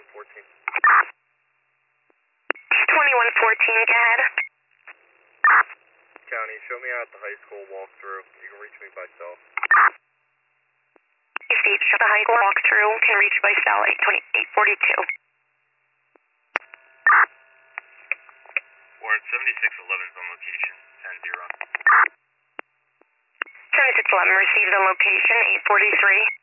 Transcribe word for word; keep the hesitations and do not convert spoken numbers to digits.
fourteen. twenty-one fourteen, go ahead. County, show me out the high school walkthrough. You can reach me by cell. Stage, the high school walkthrough can reach by cell eight twenty-eight forty-two. Ward seventy-six eleven's on location, ten zero. seventy-six eleven received on location, eight forty-three.